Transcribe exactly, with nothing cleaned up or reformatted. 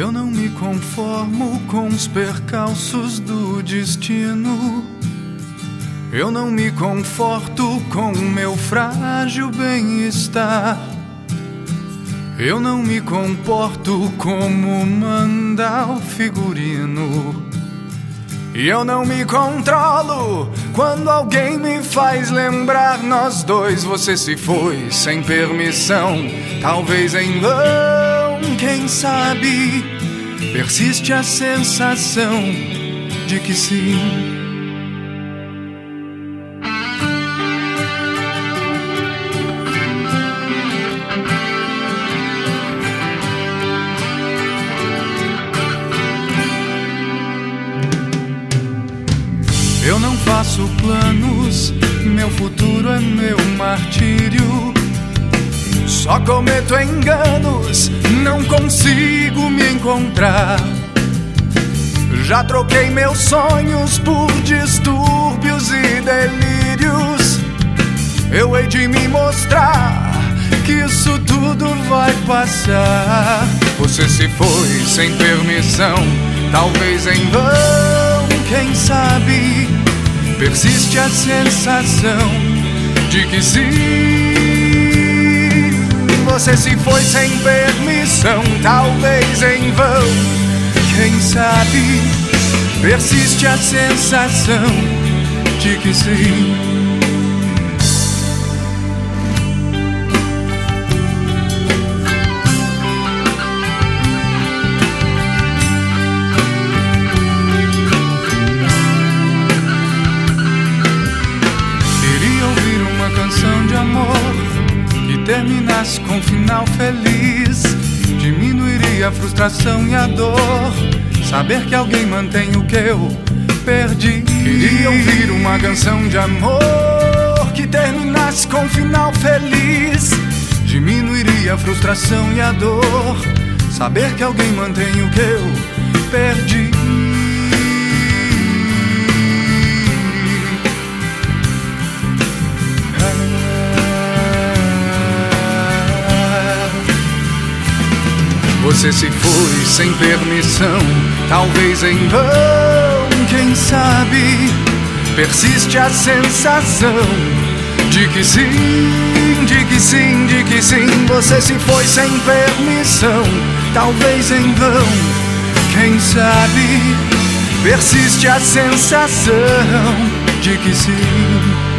Eu não me conformo com os percalços do destino. Eu não me conforto com o meu frágil bem-estar. Eu não me comporto como manda o figurino. E eu não me controlo quando alguém me faz lembrar nós dois. Você se foi sem permissão, talvez em vão, quem sabe? Persiste a sensação de que sim. Eu não faço planos, meu futuro é meu martírio. Só cometo enganos, não consigo me encontrar. Já troquei meus sonhos por distúrbios e delírios. Eu hei de me mostrar que isso tudo vai passar. Você se foi sem permissão, talvez em vão, quem sabe? Persiste a sensação de que sim. Você se foi sem permissão, talvez em vão, quem sabe? Persiste a sensação de que sim. Terminasse com um final feliz, diminuiria a frustração e a dor. Saber que alguém mantém o que eu perdi. Queria ouvir uma canção de amor que terminasse com um final feliz, diminuiria a frustração e a dor. Saber que alguém mantém o que eu perdi. Você se foi sem permissão, talvez em vão, quem sabe? Persiste a sensação de que sim, de que sim, de que sim. Você se foi sem permissão, talvez em vão, quem sabe? Persiste a sensação de que sim.